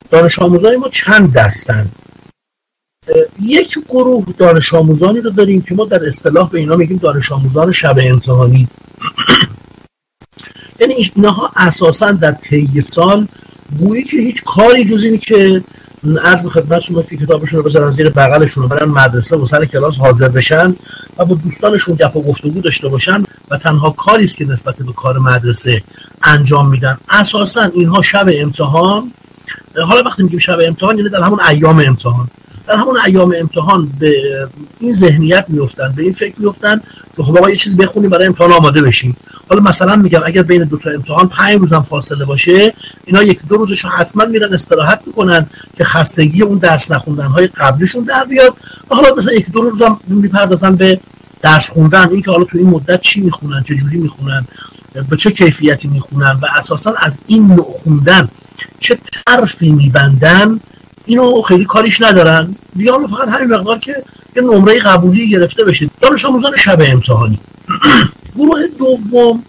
دانش آموزان ما چند دستن. یک گروه دانش آموزانی رو داریم که ما در اصطلاح به اینا میگیم دانش آموزان شب امتحانی. یعنی اینها اساساً در طی سال گویی که هیچ کاری جز اینی که عرض به خدمت شما که کتابشون رو بذارن زیر بغلشون و برن مدرسه و سر کلاس حاضر بشن و با دوستانشون گپ و گفتگو داشته باشن و تنها کاری است که نسبت به کار مدرسه انجام میدن. اساساً اینها شب امتحان، حالا وقتی میگیم شب امتحان یعنی در همون ایام امتحان، در همون ایام امتحان به این ذهنیت میافتن، به این فکر میافتن که خب آقا یه چیز بخونیم برای امتحان آماده بشیم. حالا مثلا میگم اگر بین دو تا امتحان 5 روزم فاصله باشه، اینا 1-2 روزش حتما میرن استراحت میکنن که خستگی اون درس نخوندن های قبلشون در بیاد و حالا مثلا 1-2 روزم میپردازن به درس خوندن، این که حالا تو این مدت چی میخونن، چه جوری میخونن، به چه کیفیتی میخونن و اساسا از این نوع خوندن چه طرفی میبندن، اینو خیلی کاریش ندارن دیگه. حالا فقط همین مقدار که یه نمره قبولی گرفته بشید. دانش آموزان شب امتحانی. گروه دوم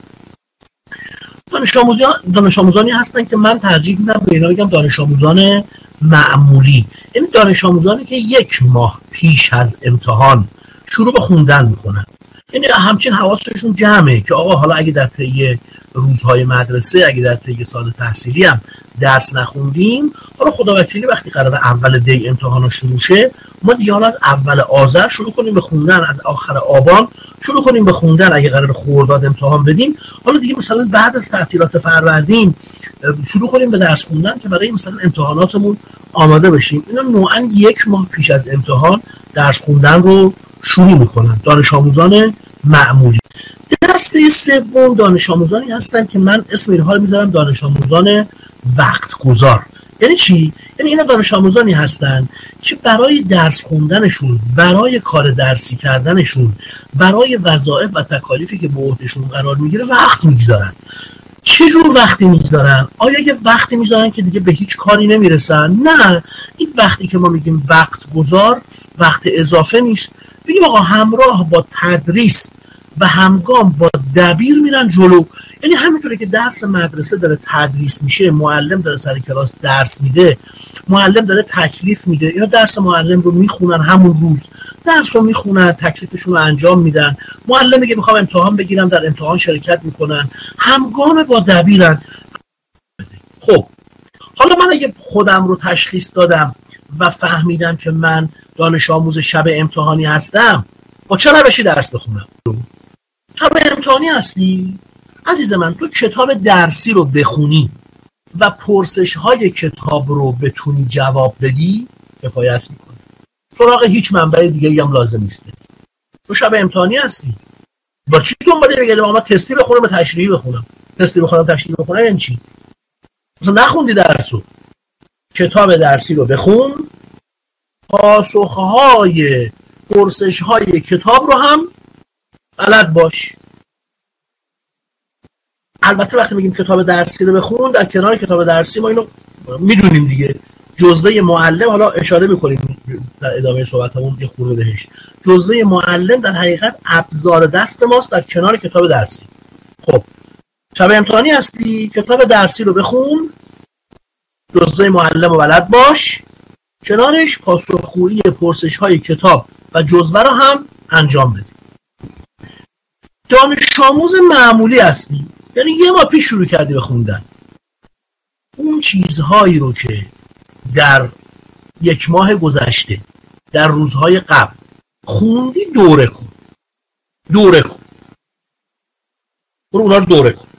دانش آموزانی هستن که من ترجیح میدم به اینا بگم دانش آموزان معمولی، یعنی دانش آموزانی که 1 ماه پیش از امتحان شروع به خوندن میکنن. یعنی همچین حواسشون جمعه که آقا حالا اگه در طی روزهای مدرسه، اگه در طی سال تحصیلی هم درس نخوندیم، حالا خداوکیلی وقتی قرار اول دی امتحانا شروع شه، ما دیگه حالا از اول آذر شروع کنیم به خوندن، از آخر آبان شروع کنیم به خوندن. اگه قرار خرداد امتحان بدیم، حالا دیگه مثلا بعد از تعطیلات فروردین شروع کنیم به درس خوندن که برای مثلا امتحاناتمون آماده بشیم. اینا نوعاً 1 ماه پیش از امتحان درس خوندن رو شروع میکنن. دانش آموزان معمولی. دسته سوم دانش آموزانی هستن که من اسم اینها رو میذارم دانش آموزان وقت گذار. یعنی چی؟ یعنی اینا دانش آموزانی هستن که برای درس خوندنشون، برای کار درسی کردنشون، برای وظایف و تکالیفی که به عهدهشون قرار میگیره وقت میگذارن. چه جور وقتی میگذارن؟ آیا یه وقتی میگذارن که دیگه به هیچ کاری نمیرسن؟ نه، این وقتی که ما میگیم وقت گذار وقت اضافه نیست. بگیم آقا همراه با تدریس و همگام با دبیر میرن جلو. یعنی همینطوره که درس مدرسه داره تدریس میشه، معلم داره سر کلاس درس میده، معلم داره تکلیف میده، اینا درس معلم رو میخونن، همون روز درس رو میخونن، تکلیفشون رو انجام میدن. معلم میگه میخوام امتحان بگیرم، در امتحان شرکت میکنن، همگام با دبیرن. خب حالا من اگه خودم رو تشخیص دادم و فهمیدم که من دانش آموز شب امتحانی هستم، با چه روشی درس بخونم؟ شب امتحانی هستی؟ عزیز من، تو کتاب درسی رو بخونی و پرسش های کتاب رو بتونی جواب بدی کفایت میکنه. سراغ هیچ منبع دیگه هم لازم نیست. تو شب امتحانی هستی، با چی دنباله بگیرم اما تستی بخونم و تشریحی بخونم؟ تستی بخونم تشریحی بخونم یعنی چی؟ مثلا نخوندی درس رو، کتاب درسی رو بخون، پاسخهای پرسش های کتاب رو هم بلد باش. البته وقتی میگیم کتاب درسی رو بخون، در کنار کتاب درسی ما اینو میدونیم دیگه، جزوه معلم، حالا اشاره میکنیم در ادامه صحبتمون یه خورده بهش، جزوه معلم در حقیقت ابزار دست ماست در کنار کتاب درسی. خب شب امتحانی هستی، کتاب درسی رو بخون، جزوه معلم رو بلد باش، کنارش پاسخگویی پرسش های کتاب و جزوه رو هم انجام بده. دانش آموز معمولی هستی، یعنی 1 ماه پیش شروع کردی به خوندن. اون چیزهایی رو که در 1 ماه گذشته، در روزهای قبل خوندی، دوره کن. برو اونا رو دوره کن.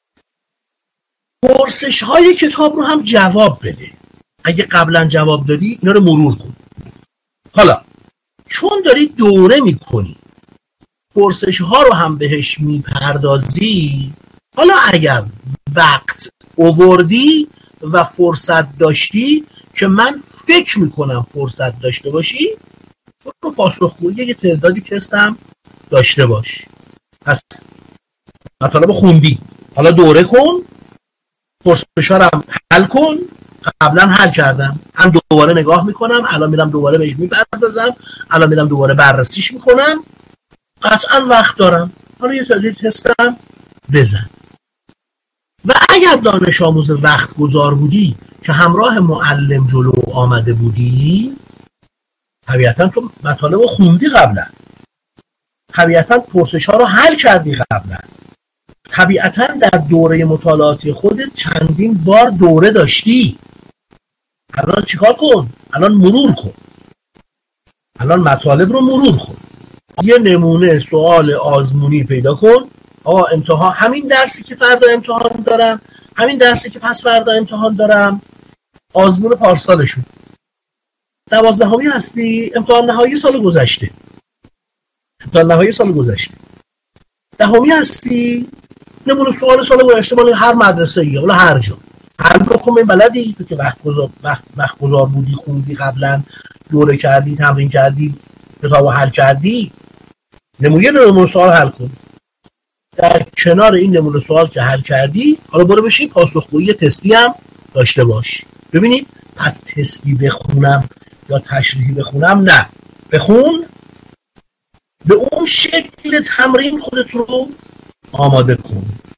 پرسش های کتاب رو هم جواب بده. اگه قبلا جواب دادی اینا رو مرور کن. حالا چون داری دوره میکنی، پرسش ها رو هم بهش میپردازی، حالا اگر وقت آوردی و فرصت داشتی، که من فکر میکنم فرصت داشته باشی، رو پاسخگویی یه تعدادی تستم داشته باش. پس مطالب خوندی، حالا دوره کن، پرسش ها رو هم حل کن. قبلا حل کردم، هم دوباره نگاه میکنم، الان میرم دوباره بهش میپردازم، الان میرم دوباره بررسیش میکنم. قطعا وقت دارم، حالا یه تعدادی تستم بزن. و اگر دانش آموز وقت گذار بودی که همراه معلم جلو آمده بودی، طبیعتا تو مطالب رو خوندی قبلا، طبیعتا پرسش ها رو حل کردی قبلا، طبیعتا در دوره مطالعاتی خودت چندین بار دوره داشتی. الان چیکار کن؟ الان مرور کن، الان مطالب رو مرور کن، یه نمونه سوال آزمونی پیدا کن. آقا امتحان، همین درسی که فردا امتحان دارم، همین درسی که پس فردا امتحان دارم، آزمون پارسالشون 12می هستی، امتحان نهایی سال گذشته، امتحان نهایی سال گذشته. 10می هستی، نمونه سوال سال گذشته مال هر مدرسه ای، حالا هر جا حل بکن. بلدی تو که وقت گذار بودی، خوندی قبلا، دوره کردی، تمرین کردی، کتابو حل کردی، نمونه سوال حل کن. در کنار این نمونه سوال که حل کردی، حالا برو بشین پاسخگویی تستی هم داشته باش. ببینید، پس تستی بخونم یا تشریحی بخونم؟ نه، بخون، به اون شکل تمرین خودت رو آماده کن.